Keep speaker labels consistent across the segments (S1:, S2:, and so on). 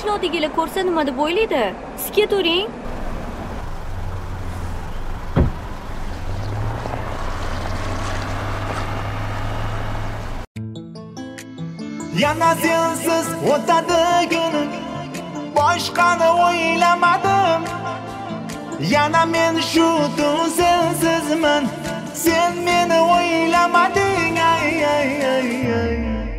S1: qishloqdagilar ko'rsa nima deb o'ylaydi? Siz ketavering.
S2: Yana sensiz o'tadi kunim, boshqani o'ylamadim. Yana men shu tun sensizman, sen meni o'ylamading. Ay ay ay ay.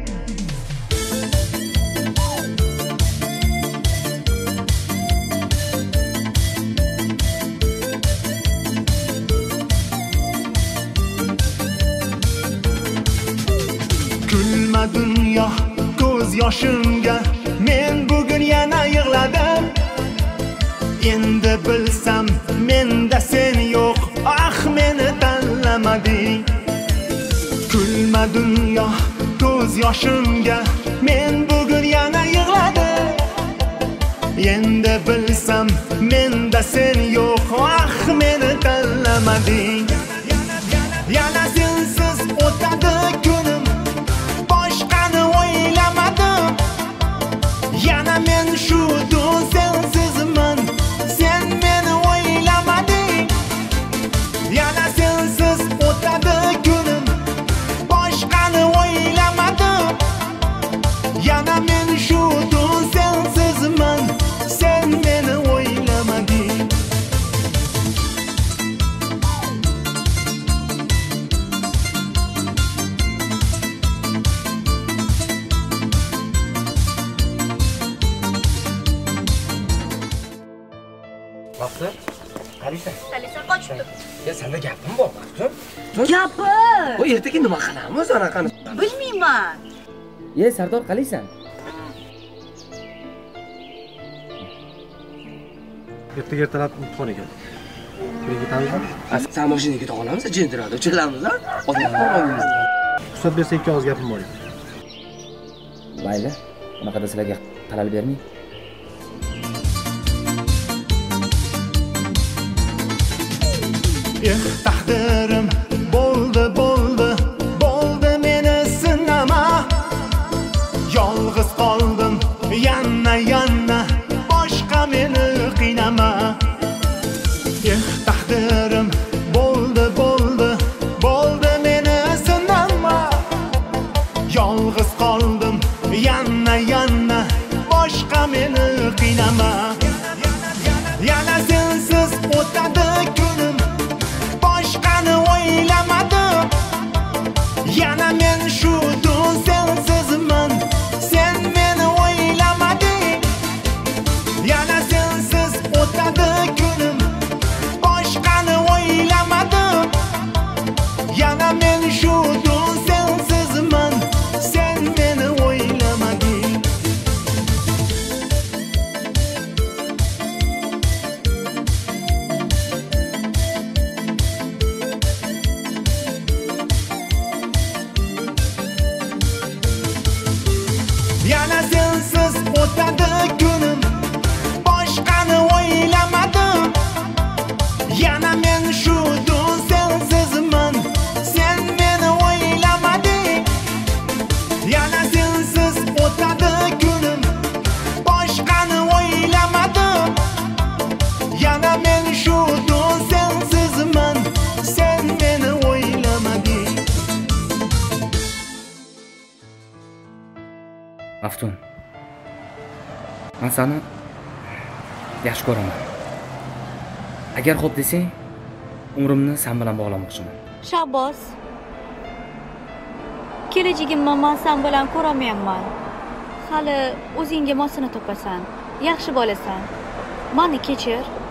S2: Gülme dünya ko'z yoshimga, men bugun yana yig'ladim. Endi bilsam menda sen yo'q, ah meni tanlamading. Gülme dünya ko'z yoshimga, men bugun yana yig'ladim. Endi bilsam menda sen yo'q, ah meni tanlamading. Yana sensiz o'tadi kunim, yana men shu tun sensizman, sen meni o'ylamading. Yana sensiz o'tadi kunim, boshqani o'ylamadim. Yana men shu tun sensizman, sen meni o'ylamading.
S3: Maqsad, qalisan?
S1: Qalisan qochibdi.
S3: Ya senda gapim bor, Maqsad.
S1: Gapir.
S3: Bu ertaga nima qilamiz anaqani?
S1: Bilmayman.
S4: Ye, Sardor qalisan?
S5: Ertalab imtihon ekan. Birga ketamizmi?
S3: Sen mashinaga keta olamiz, jentirada uchilamiz, ha? Olamiz.
S5: Ruxsat bersa ikki og'iz gapim bor edi.
S4: Mayli, unaqa sizlarga xalal bermang.
S2: Taqdirim bo'ldi meni sinama. Yolg'iz qoldim yana boshqa meni qiynama. Taqdirim bo'ldi meni sinama. Yolg'iz qoldim yana boshqa meni qiynama. Yana sensiz o'tadi kunim, boshqani o'ylamadim. Yana men shu tun sensizman, sen meni o'ylamading. Yana sensiz o'tadi kunim, boshqani o'ylamadim. Yana men shu tun sensizman, sen meni o'ylamading. Yana sensiz o'tadi kunim, boshqani o'ylamadim. Yana men shu tun sensizman, sen meni o'ylamading. Yana sensiz o'tadi kunim, boshqani o'ylamadim. Yana men shu tun sensizman, sen meni o'ylamading.
S4: Maftun. Men seni yaxshi ko'raman. Agar xo'p desang, umrimni sen bilan bog'lamoqchiman.
S1: Shahboz. Kelajagimni men sen bilan ko'ramayapman. Hali o'zingga mosini topasan. Yaxshi bo'lasan. Meni kechir.